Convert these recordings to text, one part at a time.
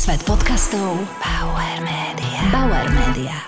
Svet podcastov Bauer Media. Bauer Media.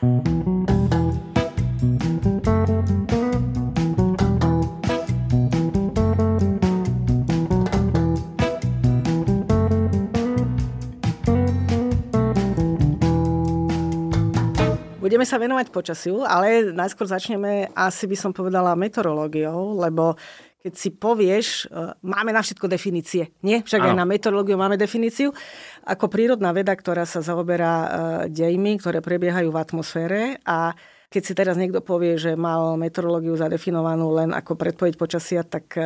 Budeme sa venovať počasiu, ale najskôr začneme, asi by som povedala, meteorológiou, lebo keď si povieš, máme na všetko definície, nie? Však aj na meteorológiu máme definíciu. Ako prírodná veda, ktorá sa zaoberá dejmi, ktoré prebiehajú v atmosfére, a keď si teraz niekto povie, že mal meteorológiu zadefinovanú len ako predpoveď počasia, tak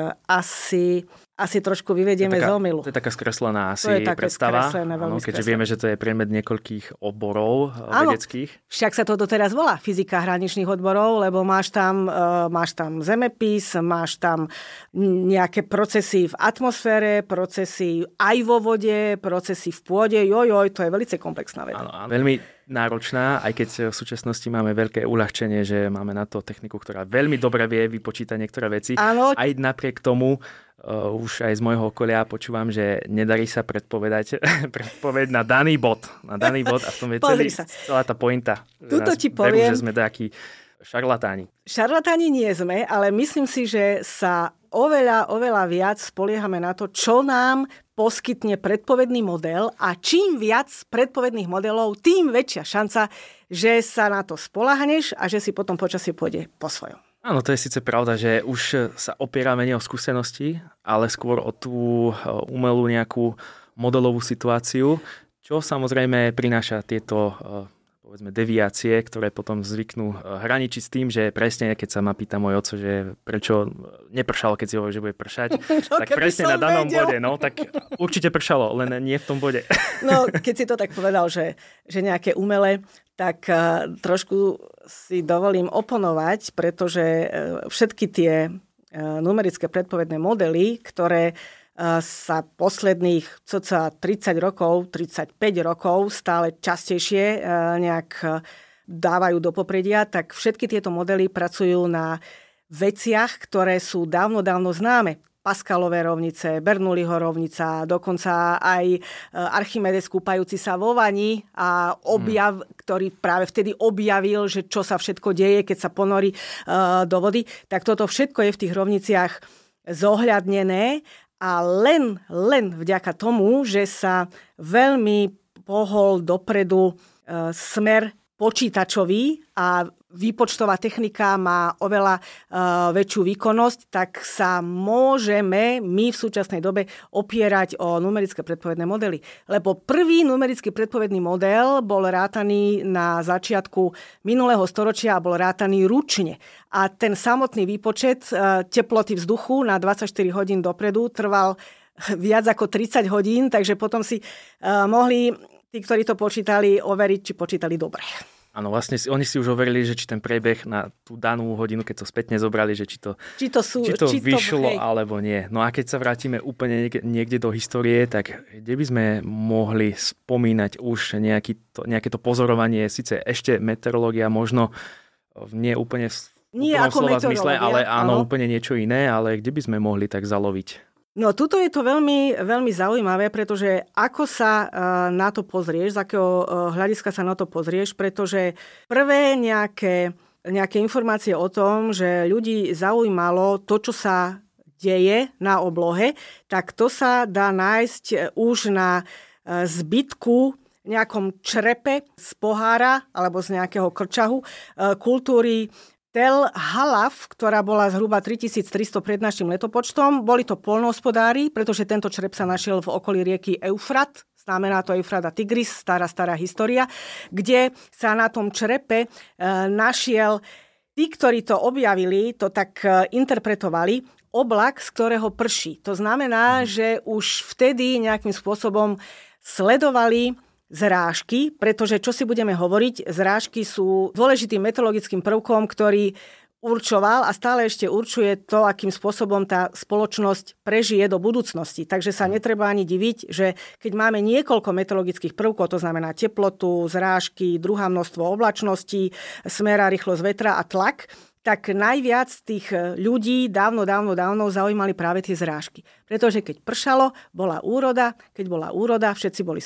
asi trošku vyvedieme z omylu. To je taká skreslená asi predstava, keďže vieme, že to je predmet niekoľkých odborov vedeckých. Však sa to doteraz volá fyzika hraničných odborov, lebo máš tam zemepis, máš tam nejaké procesy v atmosfére, procesy aj vo vode, procesy v pôde. To je veľmi komplexná veda. Áno, veľmi náročná, aj keď v súčasnosti máme veľké uľahčenie, že máme na to techniku, ktorá veľmi dobre vie vypočítať niektoré veci. Áno. Aj napriek tomu už aj z môjho okolia počúvam, že nedarí sa predpovedať na daný bod. A v tom je celá tá pointa. Tuto ti poviem, že sme takí šarlatáni. Šarlatáni nie sme, ale myslím si, že sa oveľa viac spoliehame na to, čo nám poskytne predpovedný model, a čím viac predpovedných modelov, tým väčšia šanca, že sa na to spoľahneš a že si potom počasie pôjde po svojom. Áno, to je síce pravda, že už sa opierame nie o skúsenosti, ale skôr o tú umelú nejakú modelovú situáciu, čo samozrejme prináša tieto povedzme deviácie, ktoré potom zvyknú hraničiť s tým, že presne, keď sa ma pýta môj oco, že prečo nepršalo, keď si hovorí, že bude pršať, tak presne na danom bode, tak určite pršalo, len nie v tom bode. No, keď si to tak povedal, že nejaké umelé, tak trošku si dovolím oponovať, pretože všetky tie numerické predpovedné modely, ktoré sa posledných cca 30 rokov, 35 rokov stále častejšie nejak dávajú do popredia, tak všetky tieto modely pracujú na veciach, ktoré sú dávno známe. Pascalové rovnice, Bernoulliho rovnica, dokonca aj Archimedes kúpajúci sa vo vani a objav, ktorý práve vtedy objavil, že čo sa všetko deje, keď sa ponorí do vody. Tak toto všetko je v tých rovniciach zohľadnené. A len vďaka tomu, že sa veľmi pohol dopredu smer počítačový a výpočtová technika má oveľa väčšiu výkonnosť, tak sa môžeme my v súčasnej dobe opierať o numerické predpovedné modely. Lebo prvý numerický predpovedný model bol rátaný na začiatku minulého storočia a bol rátaný ručne. A ten samotný výpočet teploty vzduchu na 24 hodín dopredu trval viac ako 30 hodín, takže potom si mohli tí, ktorí to počítali, overiť, či počítali dobre. Áno, vlastne oni si už overili, že či ten priebeh na tú danú hodinu, keď to spätne zobrali, že či to vyšlo alebo nie. No a keď sa vrátime úplne niekde do histórie, tak kde by sme mohli spomínať už nejaké to pozorovanie, síce ešte meteorológia, možno nie úplne v slova zmysle, ale áno, úplne niečo iné, ale kde by sme mohli tak zaloviť? No, tuto je to veľmi, veľmi zaujímavé, pretože ako sa na to pozrieš, z akého hľadiska sa na to pozrieš, pretože prvé nejaké informácie o tom, že ľudí zaujímalo to, čo sa deje na oblohe, tak to sa dá nájsť už na zbytku nejakom črepe z pohára alebo z nejakého krčahu kultúry Tel Halaf, ktorá bola zhruba 3300 pred našim letopočtom. Boli to poľnohospodári, pretože tento črep sa našiel v okolí rieky Eufrat, znamená to Eufrat a Tigris, stará história, kde sa na tom črepe našiel, tí, ktorí to objavili, to tak interpretovali, oblak, z ktorého prší. To znamená, že už vtedy nejakým spôsobom sledovali zrážky, pretože čo si budeme hovoriť, zrážky sú dôležitým meteorologickým prvkom, ktorý určoval a stále ešte určuje to, akým spôsobom tá spoločnosť prežije do budúcnosti. Takže sa netreba ani diviť, že keď máme niekoľko meteorologických prvkov, to znamená teplotu, zrážky, druhá množstvo oblačností, smer a rýchlosť vetra a tlak, tak najviac tých ľudí dávno zaujímali práve tie zrážky. Pretože keď pršalo, bola úroda, keď bola úroda, všetci boli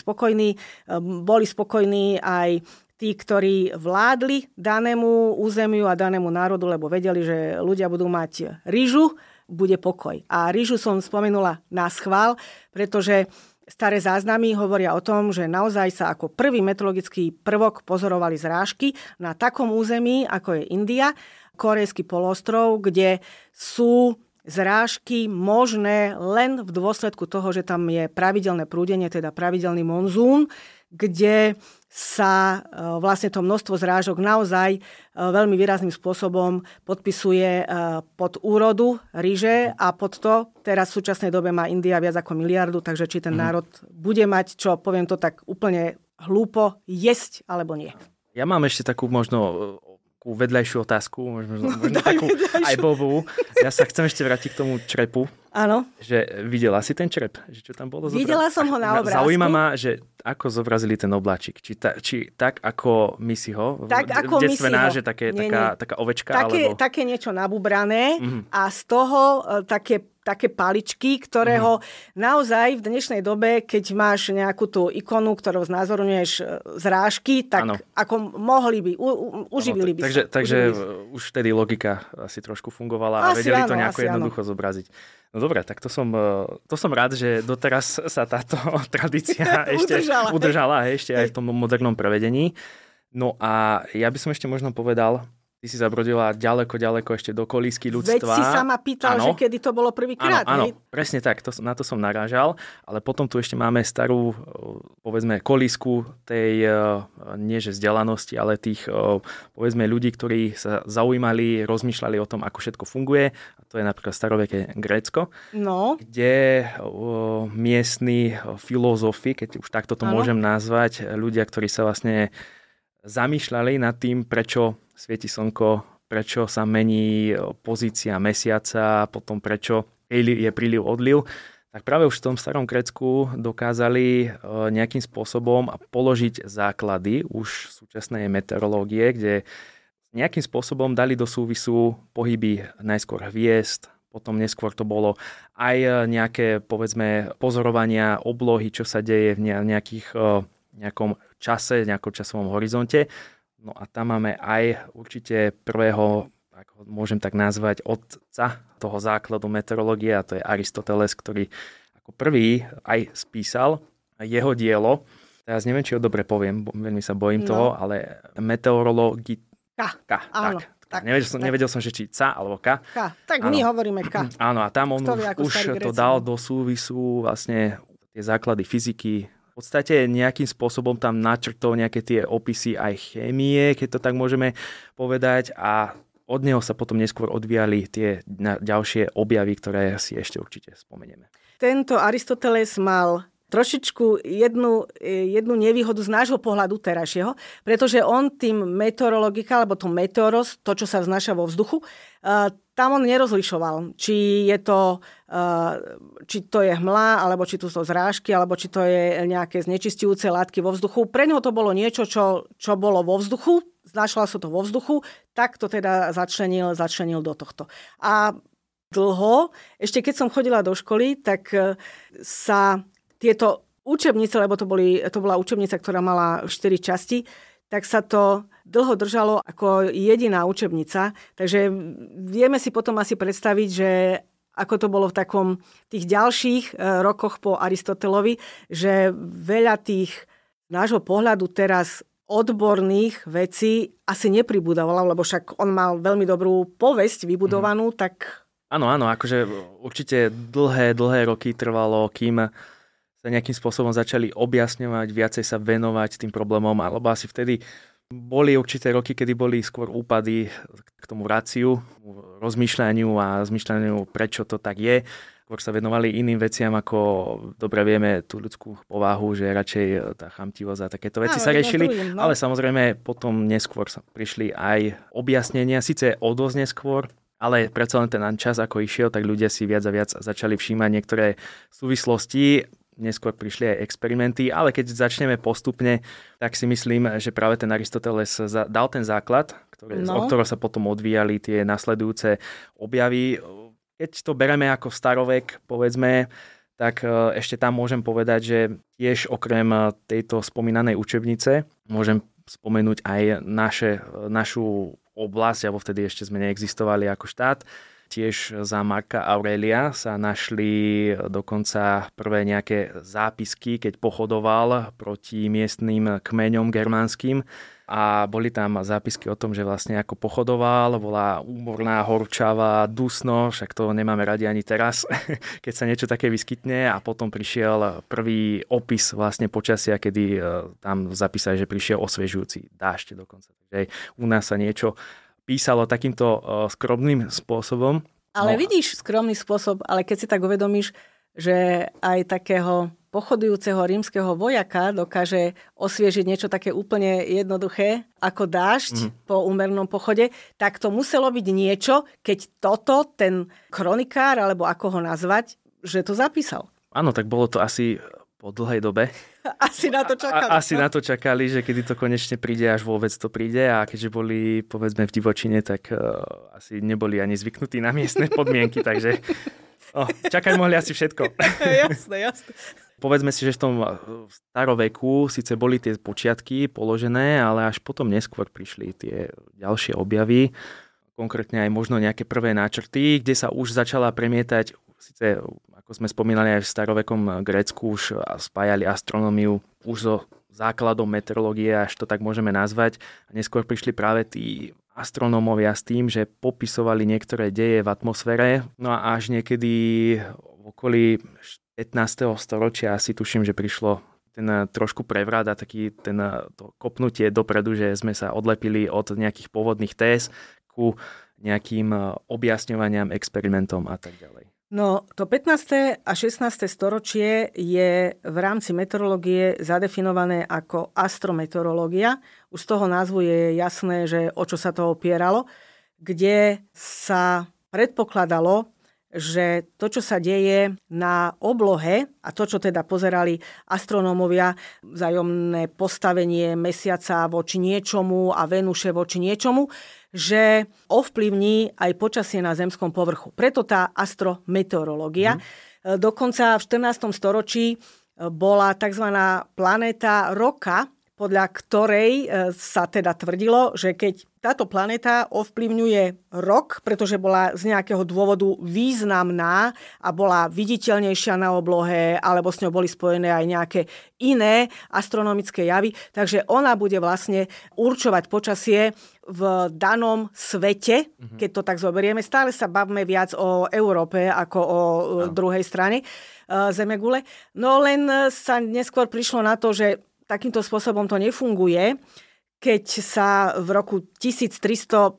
spokojní aj tí, ktorí vládli danému územiu a danému národu, lebo vedeli, že ľudia budú mať ryžu, bude pokoj. A ryžu som spomenula na schvál, pretože staré záznamy hovoria o tom, že naozaj sa ako prvý meteorologický prvok pozorovali zrážky na takom území, ako je India, Korejský poloostrov, kde sú zrážky možné len v dôsledku toho, že tam je pravidelné prúdenie, teda pravidelný monzún, kde sa vlastne to množstvo zrážok naozaj veľmi výrazným spôsobom podpisuje pod úrodu ryže a pod to teraz v súčasnej dobe má India viac ako 1 miliardu, takže či ten národ bude mať, čo poviem to tak úplne hlúpo, jesť alebo nie. Ja mám ešte takú možno vedľajšiu otázku, možno takú aj Bobu. Ja sa chcem ešte vrátiť k tomu črepu. Áno. Že videla si ten črep? Že čo tam bolo? Videla som ho na obrázku. Zaujíma ma, že ako zobrazili ten obláčik. Či tak, ako my si ho? Tak, ako my si ho. Že taká ovečka? Také niečo nabubrané a z toho také paličky, ktoré ho naozaj v dnešnej dobe, keď máš nejakú tú ikonu, ktorou znázorňuješ zrážky, tak ano. Ako mohli by, uživili by sa. Takže už vtedy logika asi trošku fungovala a vedeli to nejako jednoducho zobraziť. No dobre, tak to som rád, že doteraz sa táto tradícia ešte udržala ešte aj v tom modernom prevedení. No a ja by som ešte možno povedal, ty si zabrodila ďaleko ešte do kolísky ľudstva. Veď si sa ma pýtal, že kedy to bolo prvýkrát. Áno, presne tak, na to som narážal, ale potom tu ešte máme starú, povedzme, kolísku tej, nie že vzdelanosti, ale tých, povedzme, ľudí, ktorí sa zaujímali, rozmýšľali o tom, ako všetko funguje. A to je napríklad staroveké Grécko, kde miestni filozofi, keď už takto to môžem nazvať, ľudia, ktorí sa vlastne zamýšľali nad tým, prečo svieti slnko, prečo sa mení pozícia mesiaca, potom prečo je príliv, odliv, tak práve už v tom starom Grécku dokázali nejakým spôsobom položiť základy už súčasnej meteorológie, kde nejakým spôsobom dali do súvisu pohyby najskôr hviezd, potom neskôr to bolo aj nejaké, povedzme, pozorovania oblohy, čo sa deje v nejakom čase, nejakom časovom horizonte. No a tam máme aj určite prvého, ako môžem tak nazvať, otca toho základu meteorológie, a to je Aristoteles, ktorý ako prvý aj spísal jeho dielo. Teraz neviem, či ho dobre poviem, veľmi sa bojím toho, ale meteorologika. Tak. Nevedel som, že či ca alebo ka. Tak áno. My hovoríme ka. Áno, a tam on už to dal do súvisu vlastne tie základy fyziky. V podstate nejakým spôsobom tam načrtol nejaké tie opisy aj chémie, keď to tak môžeme povedať, a od neho sa potom neskôr odvíjali tie ďalšie objavy, ktoré si ešte určite spomenieme. Tento Aristoteles mal trošičku jednu nevýhodu z nášho pohľadu terajšieho, pretože on tým meteorologika, alebo to meteoros, to, čo sa vznáša vo vzduchu, tam on nerozlišoval, či to je hmla, alebo či tu sú zrážky, alebo či to je nejaké znečisťujúce látky vo vzduchu. Pre neho to bolo niečo, čo bolo vo vzduchu, znašla sa to vo vzduchu, tak to teda začlenil do tohto. A dlho, ešte keď som chodila do školy, tak sa tieto učebnice, lebo to bola učebnica, ktorá mala 4 časti, tak sa to dlho držalo ako jediná učebnica. Takže vieme si potom asi predstaviť, že ako to bolo v tých ďalších rokoch po Aristotelovi, že veľa tých nášho pohľadu teraz odborných vecí asi nepribudovalo, lebo však on mal veľmi dobrú povesť vybudovanú, tak... Áno, akože určite dlhé roky trvalo, kým sa nejakým spôsobom začali objasňovať, viacej sa venovať tým problémom, alebo asi vtedy boli určité roky, kedy boli skôr úpady k tomu raciu, rozmýšľaniu a zmýšľaniu, prečo to tak je. Skôr sa venovali iným veciam, ako dobre vieme tú ľudskú povahu, že radšej tá chamtivosť a takéto veci sa riešili. Ale samozrejme potom neskôr prišli aj objasnenia, síce o dosť neskôr, ale predsa len ten čas, ako išiel, tak ľudia si viac a viac začali všímať niektoré súvislosti. Neskôr prišli aj experimenty, ale keď začneme postupne, tak si myslím, že práve ten Aristoteles dal ten základ, od ktorého sa potom odvíjali tie nasledujúce objavy. Keď to bereme ako starovek, povedzme, tak ešte tam môžem povedať, že tiež okrem tejto spomínanej učebnice môžem spomenúť aj našu oblasť, alebo vtedy ešte sme neexistovali ako štát. Tiež za Marka Aurelia sa našli dokonca prvé nejaké zápisky, keď pochodoval proti miestnym kmeňom germánskym. A boli tam zápisky o tom, že vlastne ako pochodoval, bola úmorná, horčavá, dusno, však to nemáme radi ani teraz, keď sa niečo také vyskytne. A potom prišiel prvý opis vlastne počasia, kedy tam zapísali, že prišiel osviežujúci dážď dokonca. Takže u nás sa niečo písalo takýmto skromným spôsobom. Ale vidíš, skromný spôsob, ale keď si tak uvedomíš, že aj takého pochodujúceho rímskeho vojaka dokáže osviežiť niečo také úplne jednoduché ako dážď po úmernom pochode, tak to muselo byť niečo, keď toto ten kronikár, alebo ako ho nazvať, že to zapísal. Áno, tak bolo to asi po dlhej dobe. Asi na to čakali. Asi na to čakali, že kedy to konečne príde, až vôbec to príde. A keďže boli, povedzme, v divočine, tak asi neboli ani zvyknutí na miestne podmienky, takže čakať mohli asi všetko. Jasné. Povedzme si, že v tom staroveku síce boli tie počiatky položené, ale až potom neskôr prišli tie ďalšie objavy, konkrétne aj možno nejaké prvé náčrty, kde sa už začala premietať, síce ako sme spomínali aj v starovekom Grécku, už spájali astronómiu už so základom meteorológie, až to tak môžeme nazvať. A neskôr prišli práve tí astronómovia s tým, že popisovali niektoré deje v atmosfére. No a až niekedy v okolí 15. storočia asi tuším, že prišlo ten trošku prevrat a to kopnutie dopredu, že sme sa odlepili od nejakých pôvodných téz ku nejakým objasňovaniam, experimentom a tak ďalej. No, to 15. a 16. storočie je v rámci meteorológie zadefinované ako astrometeorológia. Už z toho názvu je jasné, že o čo sa to opieralo, kde sa predpokladalo, že to, čo sa deje na oblohe a to, čo teda pozerali astronómovia, vzájomné postavenie mesiaca voči niečomu a Venuše voči niečomu, že ovplyvní aj počasie na zemskom povrchu. Preto tá astrometeorológia. Dokonca v 14. storočí bola tzv. Planéta roka, podľa ktorej sa teda tvrdilo, že keď táto planéta ovplyvňuje rok, pretože bola z nejakého dôvodu významná a bola viditeľnejšia na oblohe, alebo s ňou boli spojené aj nejaké iné astronomické javy, takže ona bude vlastne určovať počasie v danom svete, keď to tak zoberieme. Stále sa bavíme viac o Európe ako o druhej strane Zemegule. No len sa neskôr prišlo na to, že takýmto spôsobom to nefunguje, keď sa v roku 1350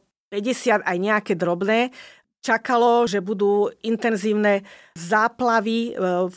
aj nejaké drobné čakalo, že budú intenzívne záplavy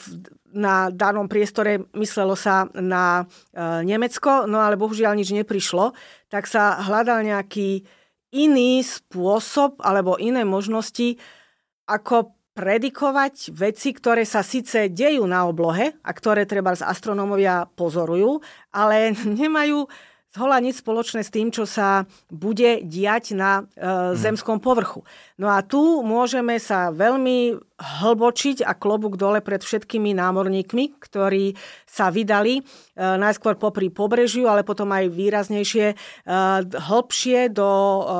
na danom priestore, myslelo sa na Nemecko, no ale bohužiaľ nič neprišlo, tak sa hľadal nejaký iný spôsob alebo iné možnosti, ako predikovať veci, ktoré sa síce dejú na oblohe a ktoré treba z astronómovia pozorujú, ale nemajú zhola nič spoločné s tým, čo sa bude diať na zemskom povrchu. No a tu môžeme sa veľmi hlbočiť a klobúk dole pred všetkými námorníkmi, ktorí sa vydali najskôr popri pobrežiu, ale potom aj výraznejšie hlbšie do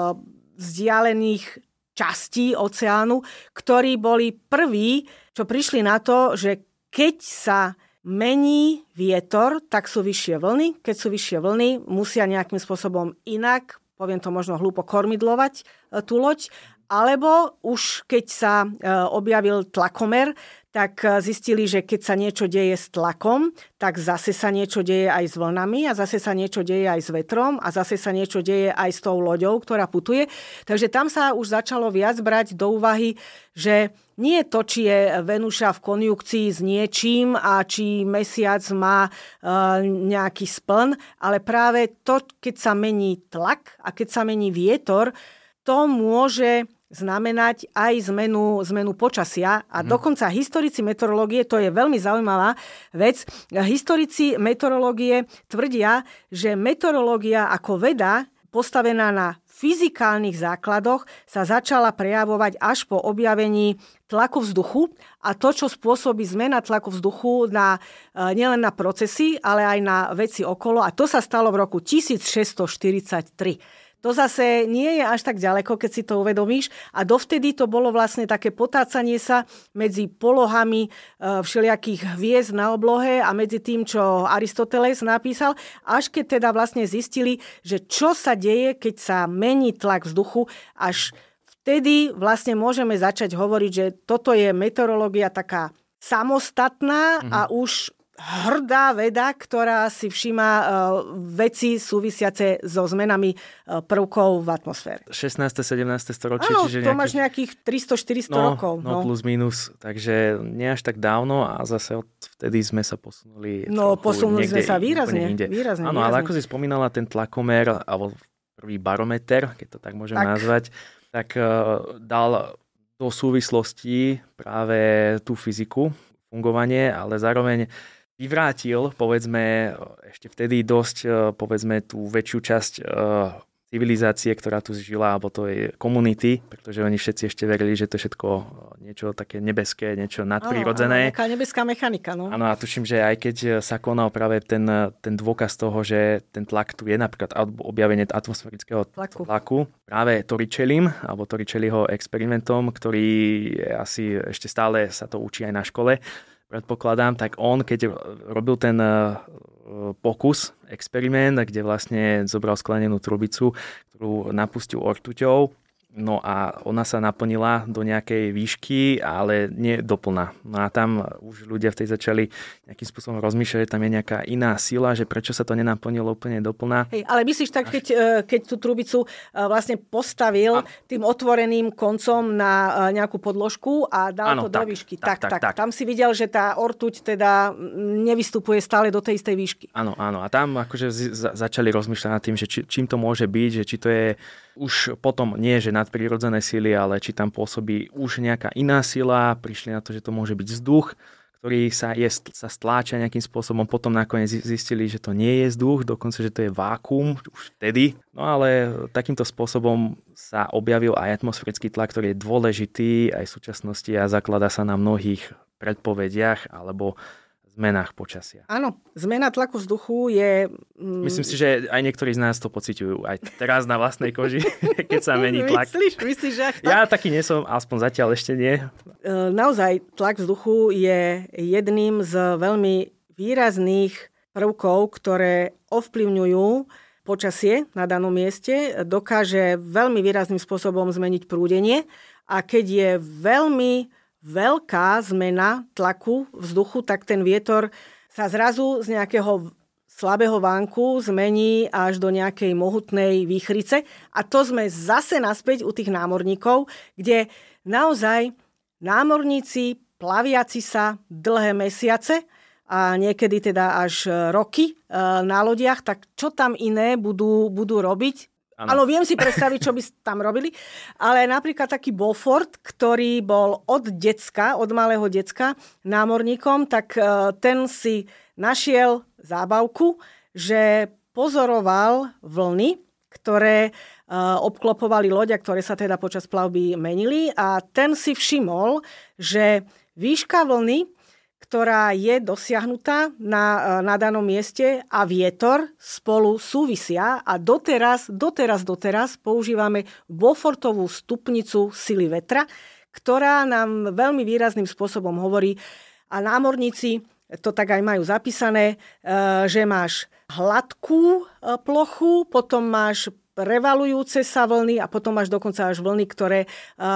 vzdialených častí oceánu, ktorí boli prví, čo prišli na to, že keď sa mení vietor, tak sú vyššie vlny. Keď sú vyššie vlny, musia nejakým spôsobom inak, poviem to možno hlúpo, kormidlovať tú loď, alebo už keď sa objavil tlakomer, tak zistili, že keď sa niečo deje s tlakom, tak zase sa niečo deje aj s vlnami a zase sa niečo deje aj s vetrom a zase sa niečo deje aj s tou loďou, ktorá putuje. Takže tam sa už začalo viac brať do úvahy, že nie to, či je Venuša v konjunkcii s niečím a či mesiac má nejaký spln, ale práve to, keď sa mení tlak a keď sa mení vietor, to môže znamenať aj zmenu počasia. A dokonca historici meteorológie, to je veľmi zaujímavá vec, historici meteorológie tvrdia, že meteorológia ako veda postavená na fyzikálnych základoch, sa začala prejavovať až po objavení tlaku vzduchu a to, čo spôsobí zmena tlaku vzduchu nielen na procesy, ale aj na veci okolo. A to sa stalo v roku 1643. To zase nie je až tak ďaleko, keď si to uvedomíš. A dovtedy to bolo vlastne také potácanie sa medzi polohami všelijakých hviezd na oblohe a medzi tým, čo Aristoteles napísal, až keď teda vlastne zistili, že čo sa deje, keď sa mení tlak vzduchu, až vtedy vlastne môžeme začať hovoriť, že toto je meteorológia taká samostatná a už hrdá veda, ktorá si všíma veci súvisiace so zmenami prvkov v atmosfére. 16. 17. storočie. Áno, čiže to máš nejakých 300-400 rokov. No, plus minus, takže nie až tak dávno a zase vtedy sme sa posunuli. No, posunuli sme sa výrazne. Áno, ale ako si spomínala, ten tlakomer, alebo prvý barometer, keď to tak môžem nazvať, tak dal do súvislosti práve tú fyziku, fungovanie, ale zároveň vyvrátil, povedzme, ešte vtedy dosť, povedzme, tú väčšiu časť civilizácie, ktorá tu žila, alebo to je komunity, pretože oni všetci ešte verili, že to je všetko niečo také nebeské, niečo nadprirodzené. Áno, taká nebeská mechanika, no. Áno, a tuším, že aj keď sa konal práve ten dôkaz toho, že ten tlak tu je, napríklad objavenie atmosférického tlaku, práve Torricellim, alebo Torricelliho experimentom, ktorý je asi ešte stále sa to učí aj na škole, predpokladám, tak on, keď robil ten pokus, experiment, kde vlastne zobral sklenenú trubicu, ktorú napustil ortuťou, no a ona sa naplnila do nejakej výšky, ale nie doplná. No a tam už ľudia vtedy začali nejakým spôsobom rozmýšľať, že tam je nejaká iná sila, že prečo sa to nenaplnilo úplne doplná. Hej, ale myslíš tak, keď tú trubicu vlastne postavil tým otvoreným koncom na nejakú podložku a dal to do výšky. Tak. Tam si videl, že tá ortuť teda nevystupuje stále do tej istej výšky. Áno. A tam akože začali rozmýšľať nad tým, že čím to môže byť, že či to je už potom nie, že nadprirodzené sily, ale či tam pôsobí už nejaká iná sila, prišli na to, že to môže byť vzduch, ktorý sa stláča nejakým spôsobom, potom nakoniec zistili, že to nie je vzduch, dokonca, že to je vákuum už vtedy. No ale takýmto spôsobom sa objavil aj atmosférický tlak, ktorý je dôležitý aj v súčasnosti a zakladá sa na mnohých predpovediach alebo zmenách počasia. Áno, zmena tlaku vzduchu je... Myslím si, že aj niektorí z nás to pociťujú aj teraz na vlastnej koži, keď sa mení tlak. Myslíš, že tak? Ja taký nie som, aspoň zatiaľ ešte nie. Naozaj tlak vzduchu je jedným z veľmi výrazných prvkov, ktoré ovplyvňujú počasie na danom mieste, dokáže veľmi výrazným spôsobom zmeniť prúdenie a keď je veľmi veľká zmena tlaku vzduchu, tak ten vietor sa zrazu z nejakého slabého vánku zmení až do nejakej mohutnej výchrice. A to sme zase naspäť u tých námorníkov, kde naozaj námorníci, plaviaci sa dlhé mesiace a niekedy teda až roky na lodiach, tak čo tam iné budú robiť? Áno, viem si predstaviť, čo by tam robili, ale napríklad taký Beaufort, ktorý bol od malého decka námorníkom, tak ten si našiel zábavku, že pozoroval vlny, ktoré obklopovali loď, ktoré sa teda počas plavby menili a ten si všimol, že výška vlny, ktorá je dosiahnutá na danom mieste a vietor spolu súvisia a doteraz používame Beaufortovú stupnicu sily vetra, ktorá nám veľmi výrazným spôsobom hovorí a námorníci to tak aj majú zapísané, že máš hladkú plochu, potom máš prevalujúce sa vlny a potom máš dokonca až vlny, ktoré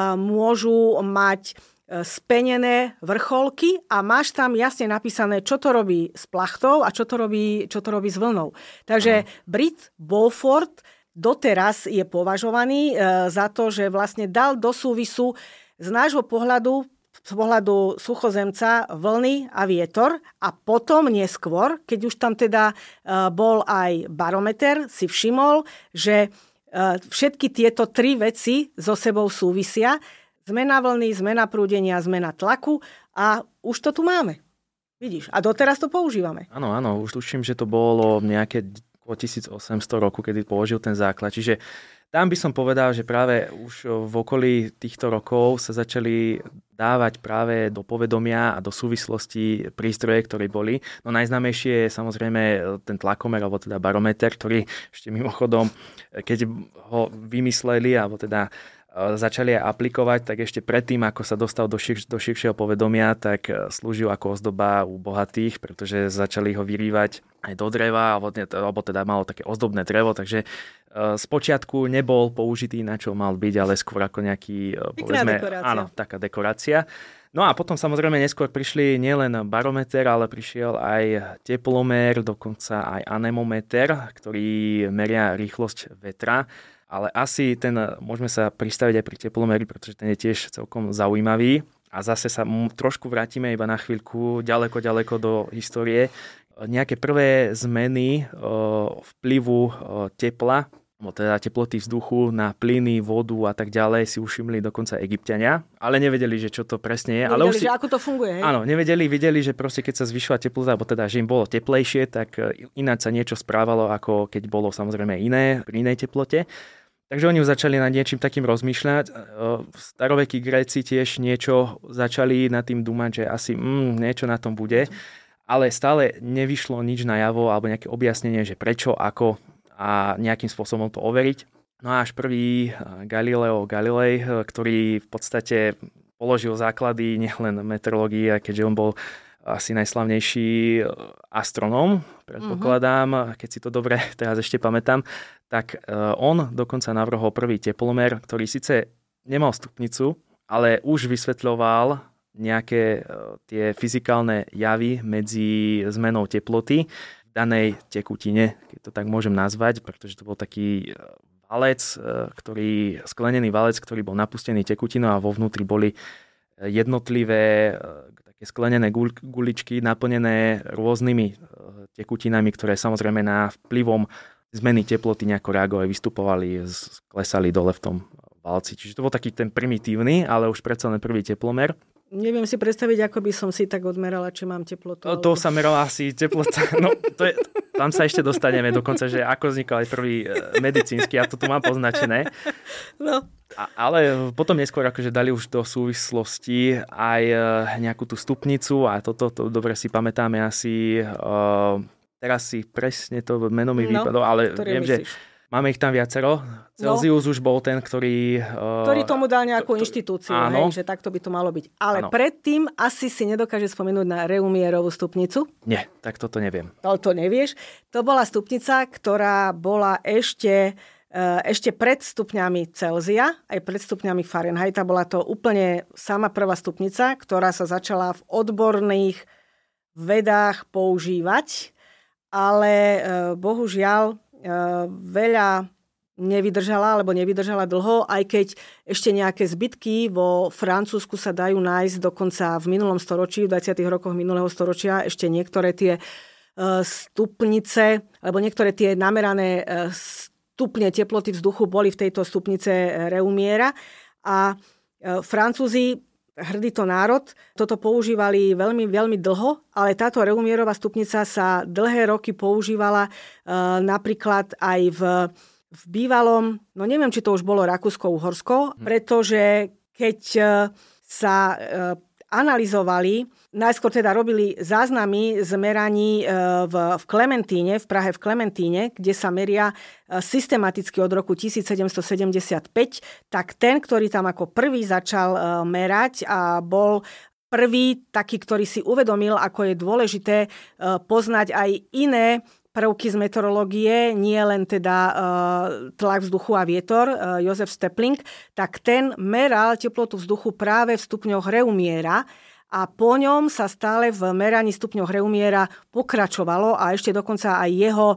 môžu mať spenené vrcholky a máš tam jasne napísané, čo to robí s plachtou a čo to robí s vlnou. Takže Brit Beaufort doteraz je považovaný za to, že vlastne dal do súvisu z nášho pohľadu, z pohľadu suchozemca vlny a vietor a potom neskôr, keď už tam teda bol aj barometer, si všimol, že všetky tieto tri veci so sebou súvisia. Zmena vlny, zmena prúdenia, zmena tlaku a už to tu máme. Vidíš? A doteraz to používame. Áno, už tuším, že to bolo nejaké po 1800 roku, kedy položil ten základ. Čiže tam by som povedal, že práve už v okolí týchto rokov sa začali dávať práve do povedomia a do súvislosti prístroje, ktoré boli. No najznámejšie je samozrejme ten tlakomer, alebo teda barometer, ktorý ešte mimochodom, keď ho vymysleli, alebo teda začali aj aplikovať, tak ešte predtým, ako sa dostal do širšieho povedomia, tak slúžil ako ozdoba u bohatých, pretože začali ho vyrývať aj do dreva, alebo teda malo také ozdobné drevo, takže spočiatku nebol použitý, na čo mal byť, ale skôr ako nejaký, povedzme, áno, taká dekorácia. No a potom samozrejme neskôr prišli nielen barometer, ale prišiel aj teplomer, dokonca aj anemometer, ktorý meria rýchlosť vetra. Ale asi môžeme sa pristaviť aj pri teplomeri, pretože ten je tiež celkom zaujímavý. A zase sa trošku vrátime iba na chvíľku ďaleko do histórie. Nejaké prvé zmeny vplyvu tepla, teda teploty vzduchu na plyny, vodu a tak ďalej si všimli dokonca Egypťania, ale nevedeli, že čo to presne je. Nevedeli, že ako to funguje. Hej? Áno, videli, že proste keď sa zvyšila teplota, alebo teda, že im bolo teplejšie, tak ináč sa niečo správalo, ako keď bolo samozrejme iné pri inej teplote. Takže oni začali nad niečím takým rozmýšľať. Starovekí Gréci tiež niečo začali nad tým dúmať, že asi niečo na tom bude, ale stále nevyšlo nič najavo alebo nejaké objasnenie, že prečo, ako a nejakým spôsobom to overiť. No a až prvý Galileo Galilei, ktorý v podstate položil základy nielen meteorológie, keďže on bol asi najslavnejší astronóm, predpokladám, keď si to dobre teraz ešte pamätám, tak on dokonca navrhol prvý teplomer, ktorý síce nemal stupnicu, ale už vysvetľoval nejaké tie fyzikálne javy medzi zmenou teploty v danej tekutine, keď to tak môžem nazvať, pretože to bol taký sklenený valec, ktorý bol napustený tekutinou a vo vnútri boli jednotlivé sklenené guličky naplnené rôznymi tekutinami, ktoré samozrejme na vplyvom zmeny teploty nejako reagovali, vystupovali, klesali dole v tom valci. Čiže to bol taký ten primitívny, ale už predsa len prvý teplomer. Neviem si predstaviť, ako by som si tak odmerala, či mám teplotu. To sa merala asi teplota. No, tam sa ešte dostaneme dokonca, že ako vznikol aj prvý medicínsky, ja to tu mám poznačené. No. Ale potom neskôr akože dali už do súvislosti aj nejakú tú stupnicu a toto dobre si pamätáme asi, teraz si presne to meno mi vypadlo, ale viem, myslíš? Že máme ich tam viacero. Celsius už bol ten, ktorý tomu dal nejakú inštitúciu, hej, že takto by to malo byť. Ale predtým asi si nedokáže spomenúť na Reumierovú stupnicu. Nie, tak toto neviem. To nevieš. To bola stupnica, ktorá bola ešte pred stupňami Celzia, aj pred stupňami Fahrenheita. Bola to úplne sama prvá stupnica, ktorá sa začala v odborných vedách používať, ale bohužiaľ veľa nevydržala dlho, aj keď ešte nejaké zbytky vo Francúzsku sa dajú nájsť dokonca v minulom storočí, v 20. rokoch minulého storočia, ešte niektoré tie stupnice, alebo niektoré tie namerané stupne teploty vzduchu boli v tejto stupnice Reumiera a Francúzi, hrdý to národ, toto používali veľmi, veľmi dlho, ale táto Reumierová stupnica sa dlhé roky používala napríklad aj v bývalom, no neviem, či to už bolo Rakúsko-Uhorsko, pretože keď sa analyzovali, najskôr teda robili záznamy z meraní v Klementíne, v Prahe v Klementíne, kde sa meria systematicky od roku 1775, tak ten, ktorý tam ako prvý začal merať a bol prvý taký, ktorý si uvedomil, ako je dôležité poznať aj iné prvky z meteorológie, nie len teda tlak vzduchu a vietor, Jozef Stepling, tak ten meral teplotu vzduchu práve v stupňoch Reumiera a po ňom sa stále v meraní stupňoch Reumiera pokračovalo a ešte dokonca aj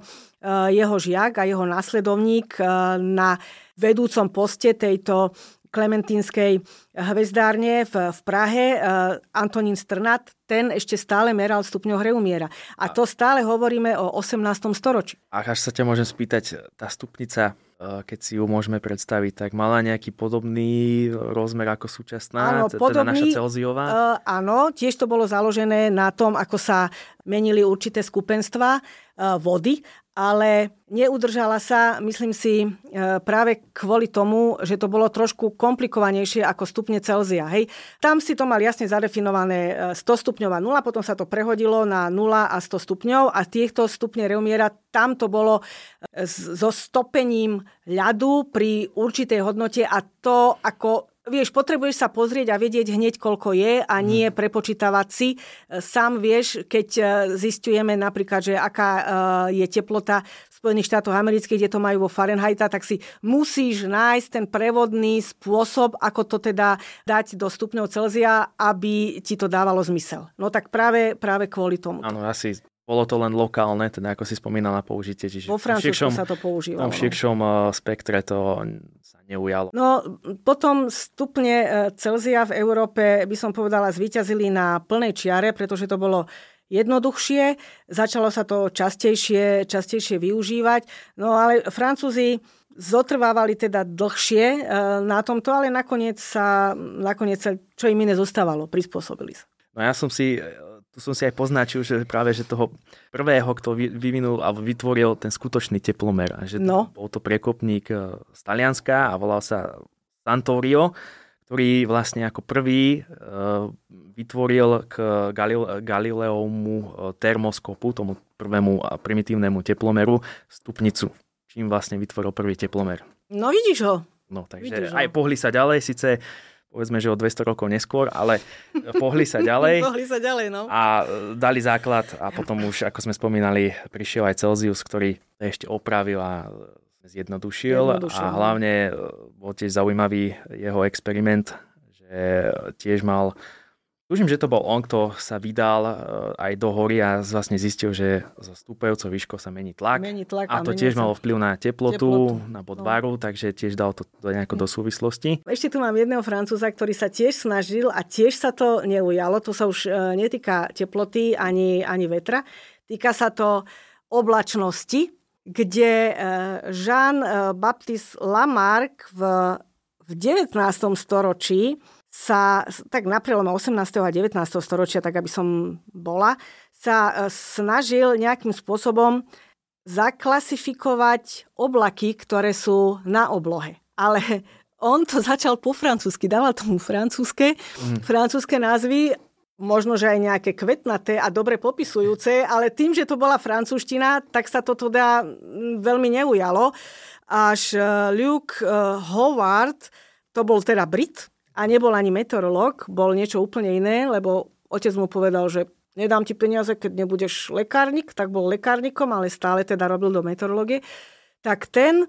jeho žiak a jeho následovník na vedúcom poste tejto klementínskej hvezdárne v Prahe, Antonín Strnad, ten ešte stále meral v stupňoch Reumiera. A to stále hovoríme o 18. storočí. Ak až sa ťa môžem spýtať, tá stupnica, keď si ju môžeme predstaviť, tak mala nejaký podobný rozmer ako súčasná, teda naša Celziová? Áno, tiež to bolo založené na tom, ako sa menili určité skupenstvá. vody, ale neudržala sa, myslím si, práve kvôli tomu, že to bolo trošku komplikovanejšie ako stupne Celzia. Hej. Tam si to mal jasne zadefinované 100 stupňov a 0, potom sa to prehodilo na 0 a 100 stupňov a týchto stupne Reumiera tam to bolo so stopením ľadu pri určitej hodnote a to ako... Vieš, potrebuješ sa pozrieť a vedieť hneď, koľko je a nie prepočítavať si. Sám vieš, keď zisťujeme napríklad, že aká je teplota v Spojených štátoch amerických, kde to majú vo Fahrenheita, tak si musíš nájsť ten prevodný spôsob, ako to teda dať do stupňov Celzia, aby ti to dávalo zmysel. No tak práve kvôli tomu. Áno, asi... Bolo to len lokálne, teda ako si spomínala použitie. Čiže vo Francúzsku sa to používalo. V širšom spektre to sa neujalo. No potom stupne Celzia v Európe, by som povedala, zvíťazili na plnej čiare, pretože to bolo jednoduchšie. Začalo sa to častejšie využívať. No ale Francúzi zotrvávali teda dlhšie na tomto, ale nakoniec sa čo im iné zostávalo, prispôsobili sa. No ja tu som si aj poznačil, že práve že toho prvého, kto vyvinul alebo vytvoril ten skutočný teplomer. Že bol to priekopník z Talianska a volal sa Santorio, ktorý vlastne ako prvý vytvoril k Galileovmu termoskopu, tomu prvému primitívnemu teplomeru, stupnicu, čím vlastne vytvoril prvý teplomer. No vidíš ho. No takže aj pohli sa ďalej, síce povedzme, že o 200 rokov neskôr, ale pohli sa ďalej. No. A dali základ a potom už, ako sme spomínali, prišiel aj Celsius, ktorý ešte opravil a zjednodušil. A hlavne bol tiež zaujímavý jeho experiment, že tiež mal... Tužím, že to bol on, kto sa vydal aj do hory a vlastne zistil, že so stúpajúcou výškou sa mení tlak a to tiež malo vplyv na teplotu, na bod varu, takže tiež dal to do súvislosti. Ešte tu mám jedného Francúza, ktorý sa tiež snažil a tiež sa to neujalo. To sa už netýka teploty ani vetra. Týka sa to oblačnosti, kde Jean-Baptiste Lamarck v 19. storočí sa tak na prelome 18. a 19. storočia, tak aby som bola, sa snažil nejakým spôsobom zaklasifikovať oblaky, ktoré sú na oblohe. Ale on to začal po francúzsky, dával tomu francúzske názvy, možno, že aj nejaké kvetnaté a dobre popisujúce, ale tým, že to bola francúzština, tak sa to teda veľmi neujalo. Až Luke Howard, to bol teda Brit, a nebol ani meteorológ, bol niečo úplne iné, lebo otec mu povedal, že nedám ti peniaze, keď nebudeš lekárnik, tak bol lekárnikom, ale stále teda robil do meteorológie. Tak ten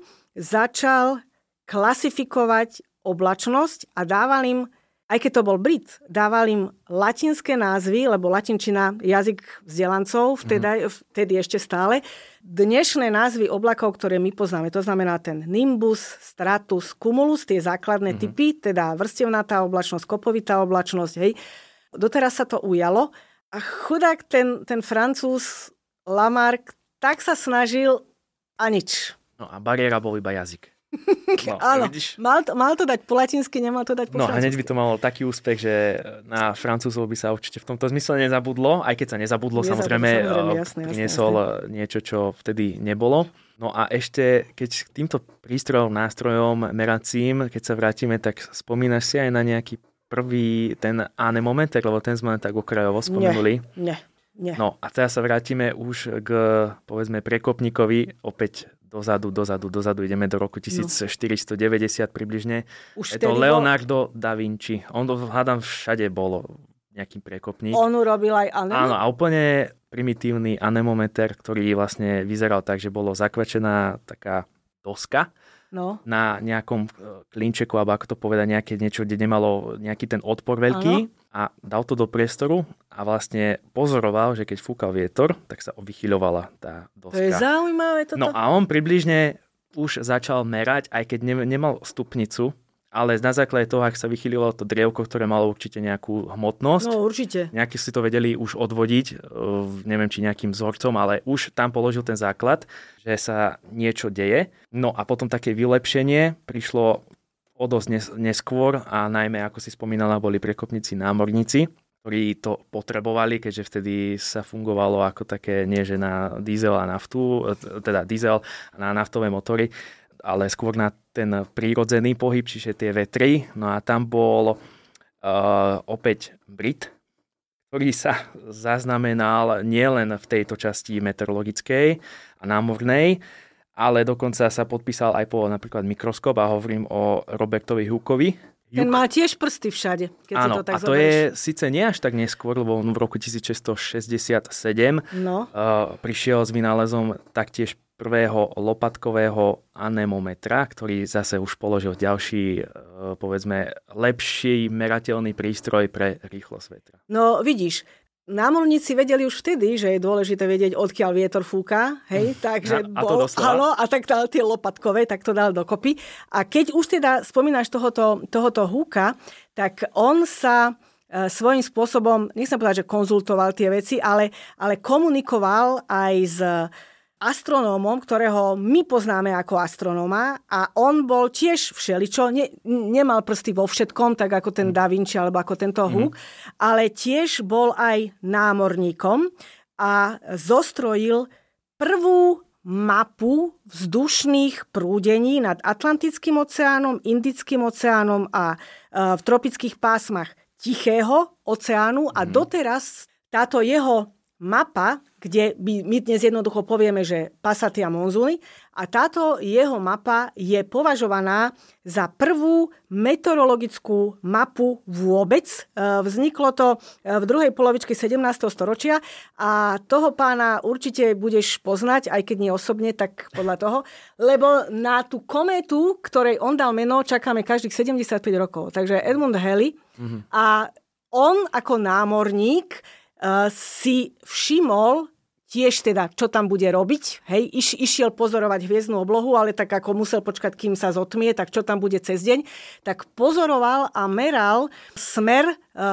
začal klasifikovať oblačnosť a dával im, aj keď to bol Brit, dával im latinské názvy, lebo latinčina jazyk vzdelancov, vtedy ešte stále, dnešné názvy oblakov, ktoré my poznáme. To znamená ten nimbus, stratus, cumulus, tie základné typy, teda vrstevnatá oblačnosť, kopovitá oblačnosť. Hej. Doteraz sa to ujalo a chudák ten Francúz Lamarck tak sa snažil a nič. No a bariéra bol iba jazyk. No, áno, mal to dať po latinsky, nemal to dať po francúzsky. No hneď by to malo taký úspech, že na Francúzov by sa určite v tomto zmysle nezabudlo, aj keď sa nezabudlo, samozrejme priniesol niečo, čo vtedy nebolo. No a ešte, keď k týmto prístrojom, nástrojom, meracím, keď sa vrátime, tak spomínaš si aj na nejaký prvý ten anemometer, lebo ten sme tak okrajovo spomenuli. Nie. No a teraz sa vrátime už k, povedzme, priekopníkovi, opäť dozadu, ideme do roku 1490 približne. Je to Leonardo da Vinci. On hádam všade bol nejaký priekopník. On urobil aj anemometer? Áno, a úplne primitívny anemometer, ktorý vlastne vyzeral tak, že bolo zakvačená taká doska na nejakom klinčeku, alebo ako to povedať, niečo, kde nemalo nejaký ten odpor veľký. A dal to do priestoru a vlastne pozoroval, že keď fúkal vietor, tak sa vychyľovala tá doska. To je zaujímavé toto. No a on približne už začal merať, aj keď nemal stupnicu, ale na základe toho, ak sa vychýlilo to drievko, ktoré malo určite nejakú hmotnosť. No určite. Nejaký si to vedeli už odvodiť, neviem či nejakým vzorcom, ale už tam položil ten základ, že sa niečo deje. No a potom také vylepšenie prišlo o dosť neskôr a najmä, ako si spomínala, boli priekopníci námorníci, ktorí to potrebovali, keďže vtedy sa fungovalo ako také, nie že na diesel a naftu, teda diesel na naftové motory, ale skôr na ten prírodzený pohyb, čiže tie vetry. No a tam bol opäť Brit, ktorý sa zaznamenal nielen v tejto časti meteorologickej a námornej, ale dokonca sa podpísal aj po napríklad mikroskop a hovorím o Robertovi Hookeovi. Ten má tiež prsty všade, keď áno, si to tak zoberieš. Áno, a to je síce nie až tak neskôr, lebo on v roku 1667 prišiel s vynálezom taktiež prvého lopatkového anemometra, ktorý zase už položil ďalší, povedzme, lepší merateľný prístroj pre rýchlosť vetra. No vidíš, námorníci vedeli už vtedy, že je dôležité vedieť, odkiaľ vietor fúka, hej, takže a tak dal tie lopatkové, tak to dal dokopy. A keď už teda spomínaš tohoto Hooka, tak on sa svojím spôsobom, nechcem povedať, že konzultoval tie veci, ale komunikoval aj s astronómom, ktorého my poznáme ako astronóma, a on bol tiež všeličo, nemal prsty vo všetkom, tak ako ten Da Vinci alebo ako tento Hooke, ale tiež bol aj námorníkom a zostrojil prvú mapu vzdušných prúdení nad Atlantickým oceánom, Indickým oceánom a v tropických pásmach Tichého oceánu a doteraz táto jeho mapa, kde my dnes jednoducho povieme, že pasaty a monzúny, a táto jeho mapa je považovaná za prvú meteorologickú mapu vôbec. Vzniklo to v druhej polovičke 17. storočia a toho pána určite budeš poznať, aj keď nie osobne, tak podľa toho, lebo na tú kométu, ktorej on dal meno, čakáme každých 75 rokov. Takže Edmund Halley a on ako námorník si všimol tiež teda, čo tam bude robiť. Hej, išiel pozorovať hviezdnu oblohu, ale tak ako musel počkať, kým sa zotmie, tak čo tam bude cez deň. Tak pozoroval a meral smer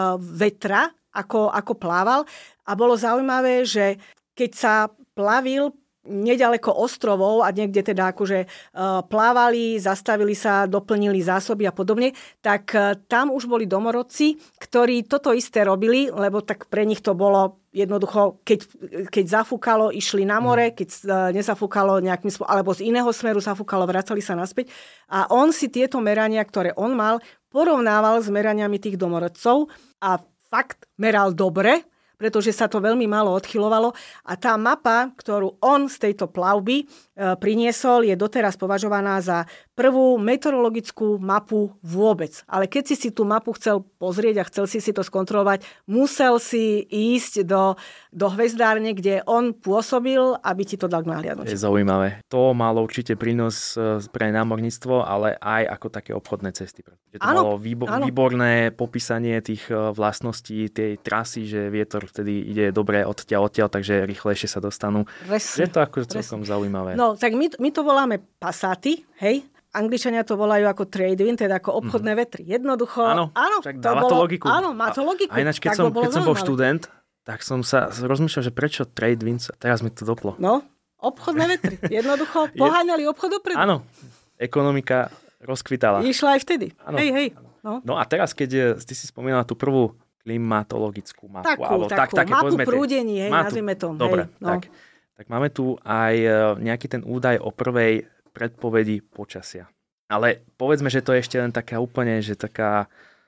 vetra, ako plával. A bolo zaujímavé, že keď sa plavil nedaleko ostrovov a niekde teda akože plávali, zastavili sa, doplnili zásoby a podobne, tak tam už boli domorodci, ktorí toto isté robili, lebo tak pre nich to bolo jednoducho, keď zafúkalo, išli na more, keď nezafúkalo nejakým spôsobom, alebo z iného smeru zafúkalo, vracali sa naspäť. A on si tieto merania, ktoré on mal, porovnával s meraniami tých domorodcov a fakt meral dobre, pretože sa to veľmi málo odchylovalo. A tá mapa, ktorú on z tejto plavby priniesol, je doteraz považovaná za prvú meteorologickú mapu vôbec. Ale keď si tú mapu chcel pozrieť a chcel si to skontrolovať, musel si ísť do hvezdárne, kde on pôsobil, aby ti to dal nahliadnúť. Je zaujímavé. To malo určite prínos pre námorníctvo, ale aj ako také obchodné cesty. Pretože to malo výborné popísanie tých vlastností, tej trasy, že vietor vtedy ide dobre odtiaľ, takže rýchlejšie sa dostanú. Je to ako celkom zaujímavé. No, tak my to voláme pasaty, hej? Angličania to volajú ako trade wind, teda ako obchodné vetry. Jednoducho. Áno, tak dáva to logiku. Áno, má to logiku. A ináč, keď som bol študent, tak som sa rozmýšľal, že prečo trade winds, teraz mi to doplo. No, obchodné vetry. Jednoducho poháňali obchod dopredu. Áno, ekonomika rozkvitala. Išla aj vtedy. Áno. Hej. No a teraz, keď ty si spomínala tú prvú klimatologickú mapu. Takú mapu prúdení, nazvime to. Dobre, tak máme tu aj nejaký ten údaj o prvej predpovedi počasia. Ale povedzme, že to je ešte len taká úplne, že taká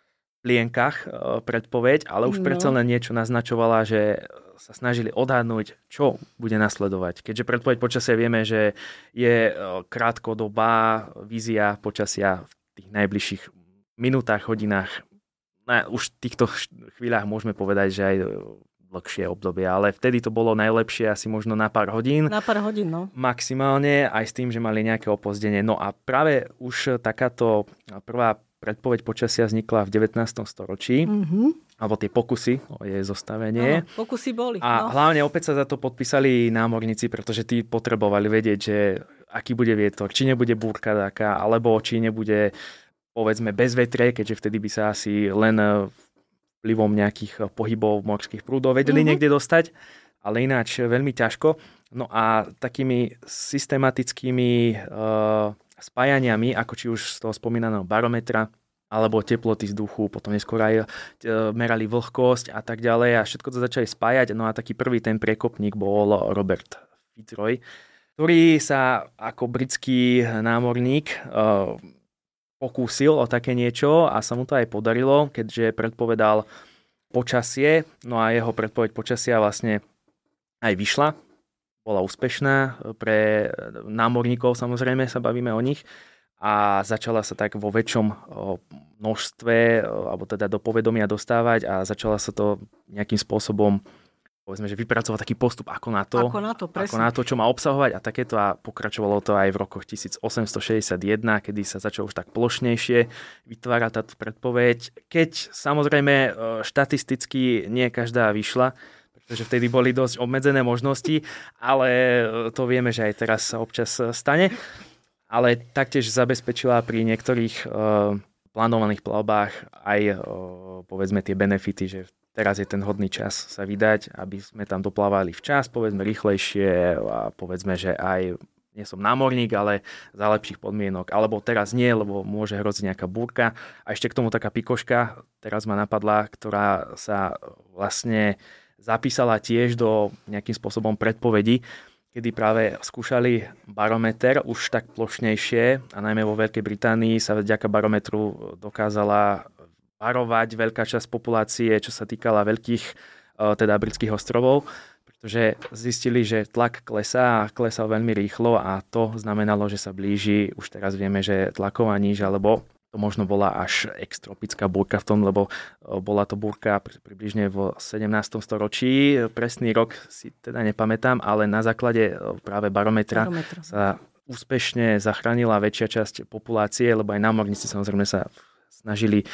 v plienkach predpoveď, ale už predsa len niečo naznačovala, že sa snažili odhadnúť, čo bude nasledovať. Keďže predpoveď počasia vieme, že je krátkodobá vízia počasia v tých najbližších minútach, hodinách. Už v týchto chvíľach môžeme povedať, že aj dlhšie obdobie, ale vtedy to bolo najlepšie asi možno na pár hodín. Na pár hodín, no. Maximálne, aj s tým, že mali nejaké opozdenie. No a práve už takáto prvá predpoveď počasia vznikla v 19. storočí, alebo tie pokusy o jej zostavenie. No, pokusy boli. A hlavne opäť sa za to podpísali námorníci, pretože tí potrebovali vedieť, že aký bude vietor, či nebude búrka taká, alebo či nebude, povedzme, bez vetre, keďže vtedy by sa asi len vplyvom nejakých pohybov morských prúdov vedeli niekde dostať, ale ináč veľmi ťažko. No a takými systematickými spájaniami, ako či už z toho spomínaného barometra, alebo teploty vzduchu, potom neskôr aj merali vlhkosť a tak ďalej a všetko to začali spájať. No a taký prvý ten priekopník bol Robert Fitzroy, ktorý sa ako britský námorník pokúsil o také niečo a sa mu to aj podarilo, keďže predpovedal počasie, no a jeho predpoveď počasia vlastne aj vyšla. Bola úspešná pre námorníkov, samozrejme sa bavíme o nich. A začala sa tak vo väčšom množstve, alebo teda do povedomia dostávať a začala sa to nejakým spôsobom, povedzme, že vypracovať taký postup, ako na to, čo má obsahovať a takéto a pokračovalo to aj v rokoch 1861, kedy sa začalo už tak plošnejšie vytvárať táto predpoveď. Keď samozrejme štatisticky nie každá vyšla, pretože vtedy boli dosť obmedzené možnosti, ale to vieme, že aj teraz sa občas stane. Ale taktiež zabezpečila pri niektorých plánovaných plavbách aj povedzme tie benefity, že teraz je ten hodný čas sa vydať, aby sme tam doplávali včas, povedzme rýchlejšie a povedzme, že aj nie som námorník, ale za lepších podmienok. Alebo teraz nie, lebo môže hroziť nejaká búrka. A ešte k tomu taká pikoška, teraz ma napadla, ktorá sa vlastne zapísala tiež do nejakým spôsobom predpovedí, kedy práve skúšali barometer už tak plošnejšie a najmä vo Veľkej Británii sa vďaka barometru dokázala varovať veľká časť populácie, čo sa týkala veľkých teda britských ostrovov, pretože zistili, že tlak klesá a klesal veľmi rýchlo a to znamenalo, že sa blíži, už teraz vieme, že tlaková níž, alebo to možno bola až extropická búrka v tom, lebo bola to búrka približne v 17. storočí. Presný rok si teda nepamätám, ale na základe práve barometra sa úspešne zachránila väčšia časť populácie, lebo aj námorníci samozrejme sa snažili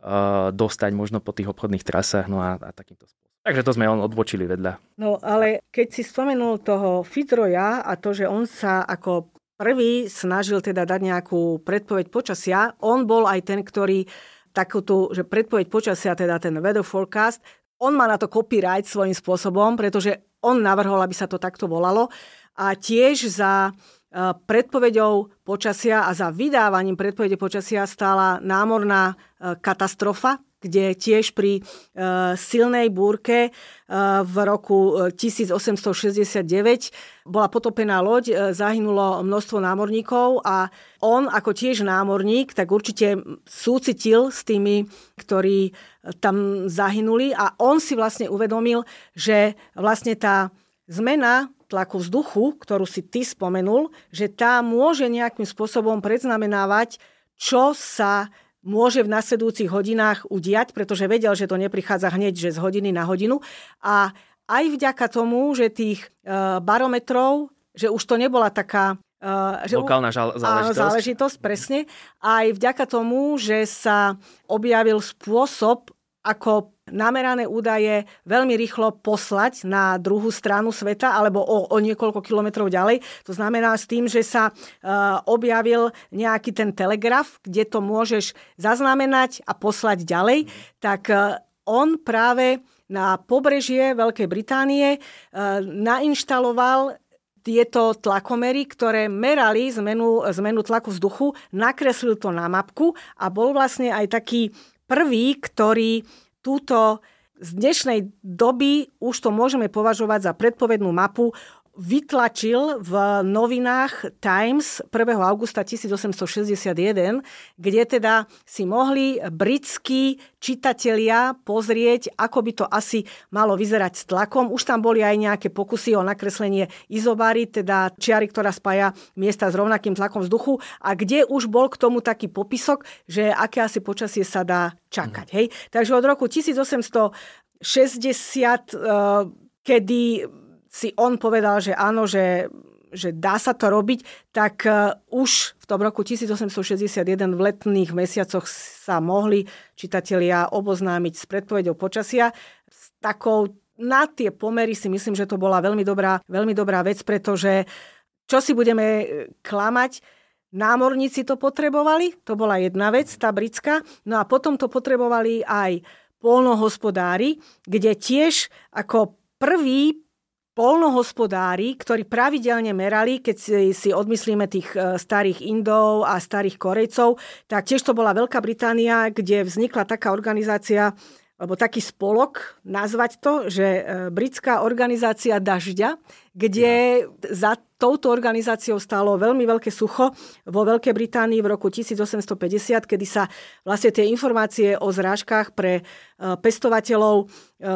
dostať možno po tých obchodných trasách, no a takýmto spôsobom. Takže to sme odbočili vedľa. No ale keď si spomenul toho Fitzroya a to, že on sa ako prvý snažil teda dať nejakú predpoveď počasia. On bol aj ten, ktorý takúto, že predpoveď počasia, teda ten weather forecast, on má na to copyright svojím spôsobom, pretože on navrhol, aby sa to takto volalo. A tiež za predpoveďou počasia a za vydávaním predpovede počasia stála námorná katastrofa, kde tiež pri silnej búrke v roku 1869 bola potopená loď, zahynulo množstvo námorníkov a on ako tiež námorník tak určite súcitil s tými, ktorí tam zahynuli a on si vlastne uvedomil, že vlastne tá zmena tlaku vzduchu, ktorú si ty spomenul, že tá môže nejakým spôsobom predznamenávať, čo sa môže v nasledujúcich hodinách udiať, pretože vedel, že to neprichádza hneď, že z hodiny na hodinu. A aj vďaka tomu, že tých barometrov, že už to nebola taká lokálna záležitosť, presne. Aj vďaka tomu, že sa objavil spôsob, ako namerané údaje veľmi rýchlo poslať na druhú stranu sveta alebo o niekoľko kilometrov ďalej. To znamená s tým, že sa objavil nejaký ten telegraf, kde to môžeš zaznamenať a poslať ďalej, tak on práve na pobrežie Veľkej Británie nainštaloval tieto tlakomery, ktoré merali zmenu tlaku vzduchu, nakreslil to na mapku a bol vlastne aj taký prvý, ktorý túto z dnešnej doby, už to môžeme považovať za predpovednú mapu, vytlačil v novinách Times 1. augusta 1861, kde teda si mohli britskí čitatelia pozrieť, ako by to asi malo vyzerať s tlakom. Už tam boli aj nejaké pokusy o nakreslenie izobary, teda čiary, ktorá spája miesta s rovnakým tlakom vzduchu a kde už bol k tomu taký popisok, že aké asi počasie sa dá čakať. Hej? Takže od roku 1860, kedy si on povedal, že áno, že dá sa to robiť, tak už v tom roku 1861 v letných mesiacoch sa mohli čitatelia oboznámiť s predpoveďou počasia. S takou, na tie pomery si myslím, že to bola veľmi dobrá vec, pretože čo si budeme klamať, námorníci to potrebovali, to bola jedna vec, tá britská, no a potom to potrebovali aj poľnohospodári, kde tiež ako prvý poľnohospodári, ktorí pravidelne merali, keď si odmyslíme tých starých Indov a starých Korejcov, tak tiež to bola Veľká Británia, kde vznikla taká organizácia, alebo taký spolok, nazvať to, že britská organizácia dažďa, kde za touto organizáciou stálo veľmi veľké sucho vo Veľkej Británii v roku 1850, kedy sa vlastne tie informácie o zrážkach pre pestovateľov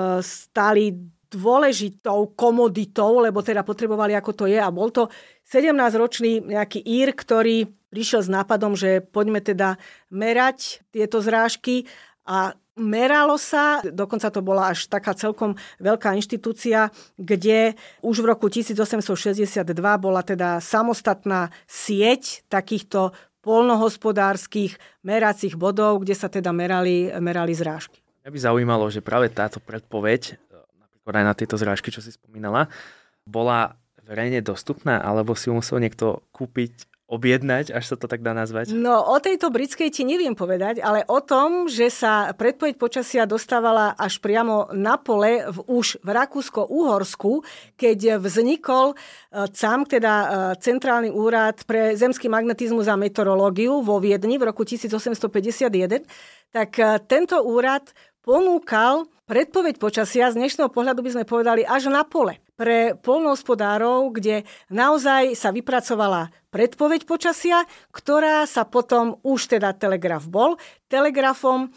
stali dôležitou komoditou, lebo teda potrebovali, ako to je. A bol to 17-ročný nejaký Ír, ktorý prišiel s nápadom, že poďme teda merať tieto zrážky a meralo sa, dokonca to bola až taká celkom veľká inštitúcia, kde už v roku 1862 bola teda samostatná sieť takýchto poľnohospodárskych meracích bodov, kde sa teda merali zrážky. Mňa by zaujímalo, že práve táto predpoveď, napríklad aj na tieto zrážky, čo si spomínala, bola verejne dostupná, alebo si ju musel niekto kúpiť, objednať, až sa to tak dá nazvať? No, o tejto britskej ti neviem povedať, ale o tom, že sa predpoveď počasia dostávala až priamo na pole už v Rakúsko-Uhorsku, keď vznikol CAM, teda Centrálny úrad pre zemský magnetizmus a meteorológiu vo Viedni v roku 1851, tak tento úrad ponúkal predpoveď počasia, z dnešného pohľadu by sme povedali až na pole, pre poľnohospodárov, kde naozaj sa vypracovala predpoveď počasia, ktorá sa potom, už teda telegraf bol, telegrafom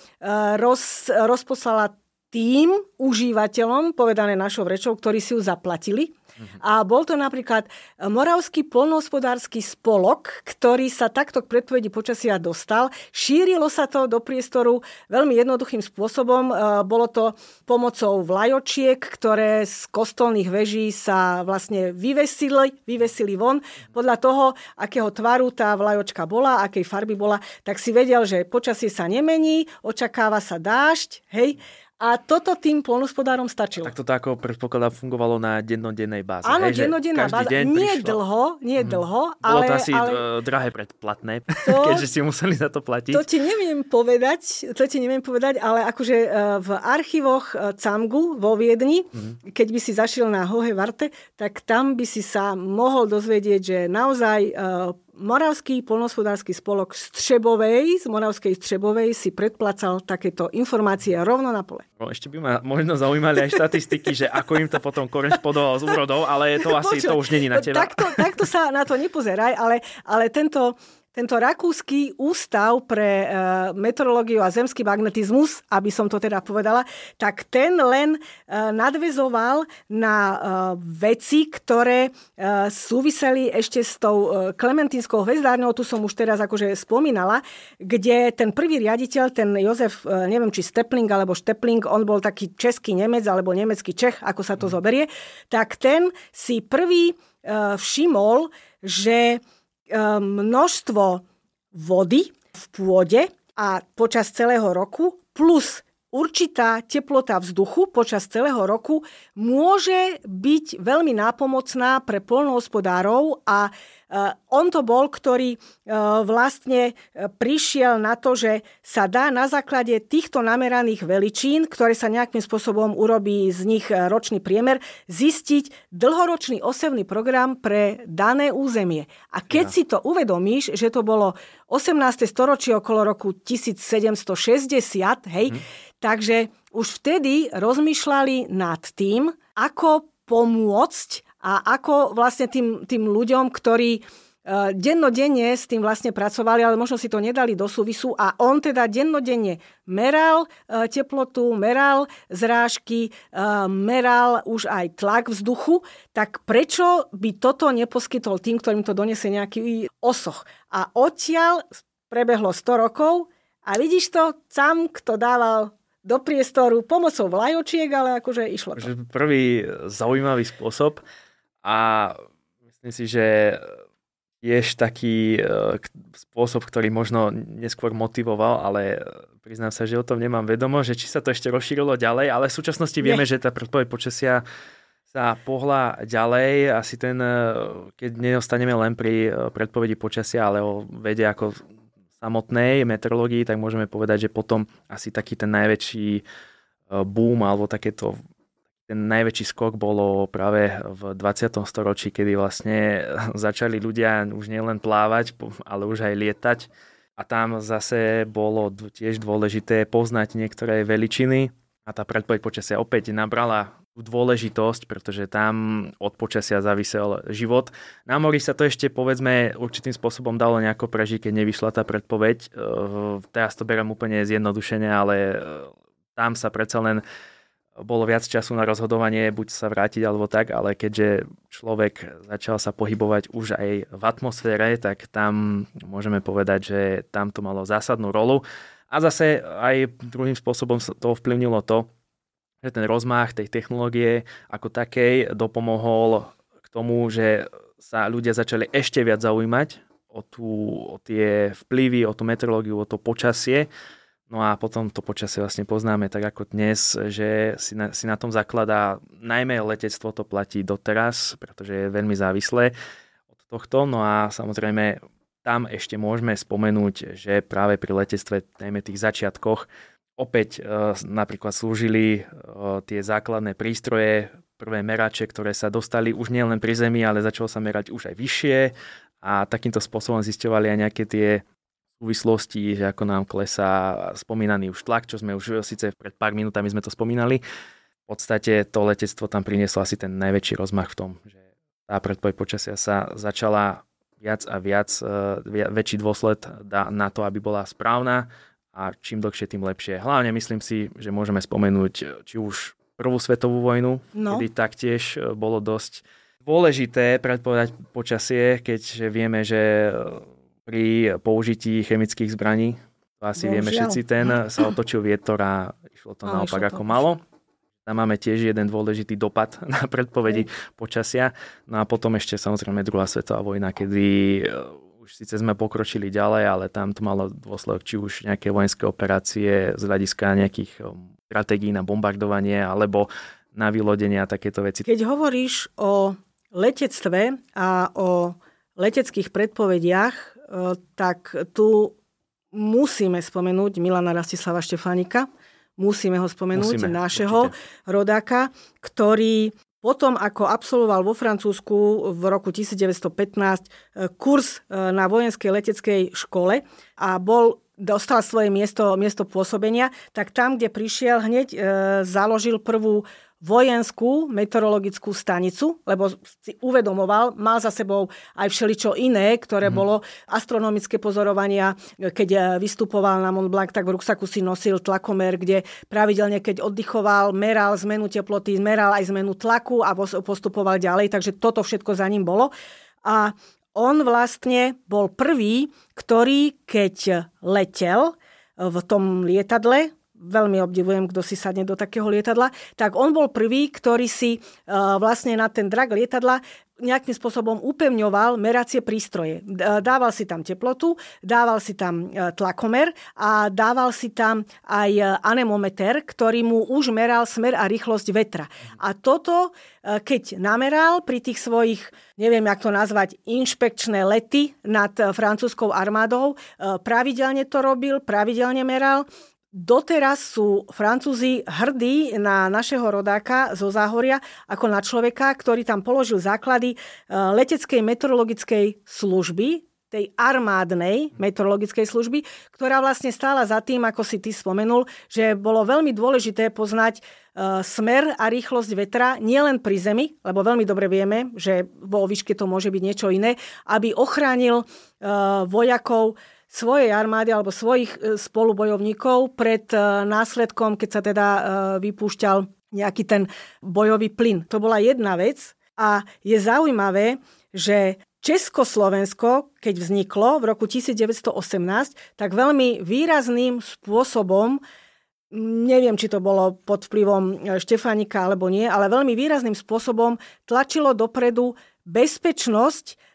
rozposlala tým užívateľom, povedané našou rečou, ktorí si ju zaplatili. A bol to napríklad Moravský poľnohospodársky spolok, ktorý sa takto k predpovedi počasia dostal. Šírilo sa to do priestoru veľmi jednoduchým spôsobom. Bolo to pomocou vlajočiek, ktoré z kostolných veží sa vlastne vyvesili von. Podľa toho, akého tvaru tá vlajočka bola, akej farby bola, tak si vedel, že počasie sa nemení, očakáva sa dážď, hej. A toto tým poľnohospodárom stačilo. Tak to ako predpokladám fungovalo na dennodennej báze. Áno, dennodenná báza. Nie dlho, ale... Bolo to asi drahé predplatné, keďže si museli za to platiť. To ti neviem povedať, ale akože v archívoch CAMGu vo Viedni, keď by si zašiel na Hohe Warte, tak tam by si sa mohol dozvedieť, že naozaj Moravský poľnohospodársky spolok z Moravskej Střebovej si predplacal takéto informácie rovno na pole. Ešte by ma možno zaujímali aj štatistiky, že ako im to potom korešpondoval s úrodou, ale to asi to už není na teba. Takto sa na to nepozeraj, ale tento Rakúsky ústav pre meteorológiu a zemský magnetizmus, aby som to teda povedala, tak ten len nadväzoval na veci, ktoré súviseli ešte s tou Klementínskou hvezdárňou, tu som už teraz akože spomínala, kde ten prvý riaditeľ, ten Jozef, neviem či Stepling alebo Štepling, on bol taký český Nemec alebo nemecký Čech, ako sa to zoberie, tak ten si prvý všimol, že množstvo vody v pôde a počas celého roku plus určitá teplota vzduchu počas celého roku môže byť veľmi nápomocná pre poľnohospodárov a on to bol, ktorý vlastne prišiel na to, že sa dá na základe týchto nameraných veličín, ktoré sa nejakým spôsobom urobí z nich ročný priemer, zistiť dlhoročný osevný program pre dané územie. A keď si to uvedomíš, že to bolo 18. storočie okolo roku 1760, hej, takže už vtedy rozmýšľali nad tým, ako pomôcť a ako vlastne tým ľuďom, ktorí dennodenne s tým vlastne pracovali, ale možno si to nedali do súvisu a on teda dennodenne meral teplotu, meral zrážky, meral už aj tlak vzduchu, tak prečo by toto neposkytol tým, ktorým to donesie nejaký osoch? A odtiaľ prebehlo 100 rokov a vidíš to, sám kto dával do priestoru pomocou vlajočiek, ale akože išlo to. Prvý zaujímavý spôsob a myslím si, že tiež taký spôsob, ktorý možno neskôr motivoval, ale priznám sa, že o tom nemám vedomo, že či sa to ešte rozšírilo ďalej, ale v súčasnosti vieme, že tá predpoveď počasia sa pohla ďalej. Asi keď neostaneme len pri predpovedi počasia, ale o vede ako samotnej meteorológii, tak môžeme povedať, že potom asi taký ten najväčší boom alebo takéto ten najväčší skok bolo práve v 20. storočí, kedy vlastne začali ľudia už nielen plávať, ale už aj lietať. A tam zase bolo tiež dôležité poznať niektoré veličiny a tá predpoveď počasia opäť nabrala dôležitosť, pretože tam od počasia závisel život. Na mori sa to ešte, povedzme, určitým spôsobom dalo nejako prežiť, keď nevyšla tá predpoveď. Teraz to beriem úplne zjednodušene, ale tam sa predsa len bolo viac času na rozhodovanie, buď sa vrátiť alebo tak, ale keďže človek začal sa pohybovať už aj v atmosfére, tak tam môžeme povedať, že tam to malo zásadnú rolu. A zase aj druhým spôsobom to ovplyvnilo to, že ten rozmach tej technológie ako takej dopomohol k tomu, že sa ľudia začali ešte viac zaujímať o tie vplyvy, o tú meteorológiu, o to počasie. No a potom to počasie vlastne poznáme tak ako dnes, že si na tom zakladá, najmä letectvo to platí doteraz, pretože je veľmi závislé od tohto. No a samozrejme tam ešte môžeme spomenúť, že práve pri letectve, najmä tých začiatkoch, opäť napríklad slúžili tie základné prístroje, prvé merače, ktoré sa dostali už nielen pri Zemi, ale začalo sa merať už aj vyššie a takýmto spôsobom zisťovali aj nejaké tie súvislosti, že ako nám klesá spomínaný už tlak, čo sme už síce pred pár minútami sme to spomínali. V podstate to letectvo tam prinieslo asi ten najväčší rozmach v tom, že tá predpoveď počasia sa začala viac a viac, väčší dôsled dá na to, aby bola správna a čím dlhšie, tým lepšie. Hlavne myslím si, že môžeme spomenúť či už Prvú svetovú vojnu, kedy taktiež bolo dosť dôležité predpovedať počasie, keďže vieme, že pri použití chemických zbraní, to asi vieme všetci, sa otočil vietor a išlo to naopak ako malo. Tam máme tiež jeden dôležitý dopad na predpovedi počasia. No a potom ešte samozrejme druhá svetová vojna, kedy už síce sme pokročili ďalej, ale tam to malo dôsledok či už nejaké vojenské operácie z hľadiska nejakých stratégií na bombardovanie alebo na vylodenie a takéto veci. Keď hovoríš o letectve a o leteckých predpovediach, tak tu musíme spomenúť Milana Rastislava Štefánika. Musíme ho spomenúť, našeho rodáka, ktorý potom, ako absolvoval vo Francúzsku v roku 1915 kurz na vojenskej leteckej škole a dostal svoje miesto pôsobenia, tak tam, kde prišiel, hneď založil prvú vojenskú meteorologickú stanicu, lebo si uvedomoval, mal za sebou aj všeličo iné, ktoré bolo astronomické pozorovania. Keď vystupoval na Mont Blanc, tak v ruksaku si nosil tlakomer, kde pravidelne, keď oddychoval, meral zmenu teploty, meral aj zmenu tlaku a postupoval ďalej, takže toto všetko za ním bolo. A on vlastne bol prvý, ktorý, keď letel v tom lietadle, veľmi obdivujem, kto si sadne do takého lietadla, tak on bol prvý, ktorý si vlastne na ten drak lietadla nejakým spôsobom upevňoval meracie prístroje. Dával si tam teplotu, dával si tam tlakomer a dával si tam aj anemometer, ktorý mu už meral smer a rýchlosť vetra. A toto, keď nameral pri tých svojich, neviem, jak to nazvať, inšpekčné lety nad francúzskou armádou, pravidelne to robil, pravidelne meral. Doteraz sú Francúzi hrdí na našeho rodáka zo Záhoria ako na človeka, ktorý tam položil základy leteckej meteorologickej služby, tej armádnej meteorologickej služby, ktorá vlastne stála za tým, ako si ty spomenul, že bolo veľmi dôležité poznať smer a rýchlosť vetra nielen pri Zemi, lebo veľmi dobre vieme, že vo výške to môže byť niečo iné, aby ochránil vojakov svojej armády alebo svojich spolubojovníkov pred následkom, keď sa teda vypúšťal nejaký ten bojový plyn. To bola jedna vec a je zaujímavé, že Československo, keď vzniklo v roku 1918, tak veľmi výrazným spôsobom, neviem, či to bolo pod vplyvom Štefánika alebo nie, ale veľmi výrazným spôsobom tlačilo dopredu bezpečnosť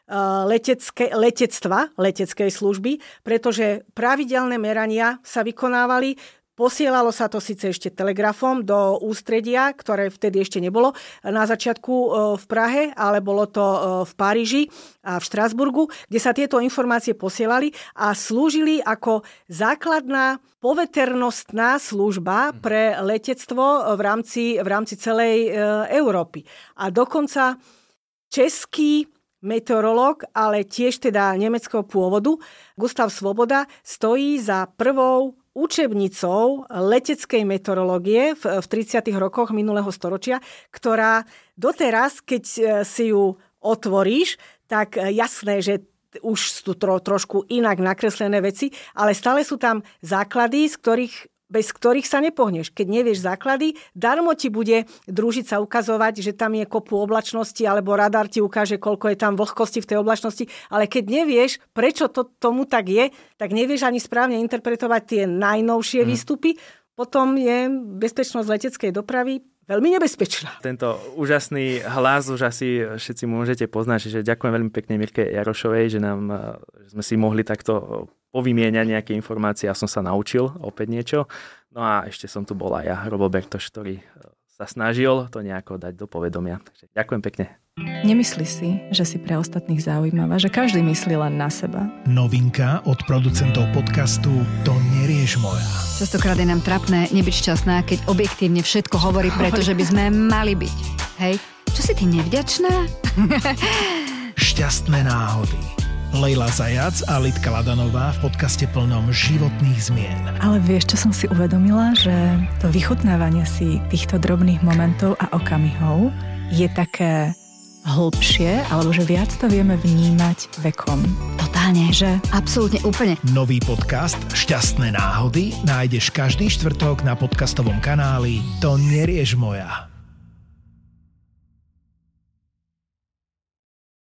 leteckej služby, pretože pravidelné merania sa vykonávali, Posielalo sa to síce ešte telegrafom do ústredia, ktoré vtedy ešte nebolo na začiatku v Prahe, ale bolo to v Paríži a v Štrasburgu, kde sa tieto informácie posielali a slúžili ako základná poveternostná služba pre letectvo v rámci celej Európy. A dokonca český meteorológ, ale tiež teda nemeckého pôvodu, Gustav Svoboda, stojí za prvou učebnicou leteckej meteorológie v 30. rokoch minulého storočia, ktorá doteraz, keď si ju otvoríš, tak jasné, že už sú trošku inak nakreslené veci, ale stále sú tam základy, bez ktorých sa nepohneš. Keď nevieš základy, darmo ti bude družica ukazovať, že tam je kopu oblačnosti, alebo radar ti ukáže, koľko je tam vlhkosti v tej oblačnosti, ale keď nevieš, prečo to tomu tak je, tak nevieš ani správne interpretovať tie najnovšie výstupy, potom je bezpečnosť leteckej dopravy veľmi nebezpečná. Tento úžasný hlas už asi všetci môžete poznať, že ďakujem veľmi pekne Mirke Jarošovej, že sme si mohli takto povymieňať nejaké informácie a som sa naučil opäť niečo. No a ešte som tu bol aj ja, Robo Bertoš, ktorý sa snažil to nejako dať do povedomia. Takže ďakujem pekne. Nemyslí si, že si pre ostatných zaujímavá, že každý myslí len na seba. Novinka od producentov podcastu To nerieš moja. Častokrát je nám trapné nebyť šťastná, keď objektívne všetko hovorí, pretože by sme mali byť. Hej, čo si ty nevďačná? Šťastné náhody. Lejla Zajac a Lidka Ladanová v podcaste plnom životných zmien. Ale vieš, čo som si uvedomila? Že to vychutnávanie si týchto drobných momentov a okamihov je také hlbšie, alebo že viac to vieme vnímať vekom. Totálne, že? Absolútne, úplne. Nový podcast Šťastné náhody nájdeš každý štvrtok na podcastovom kanáli To nerieš moja.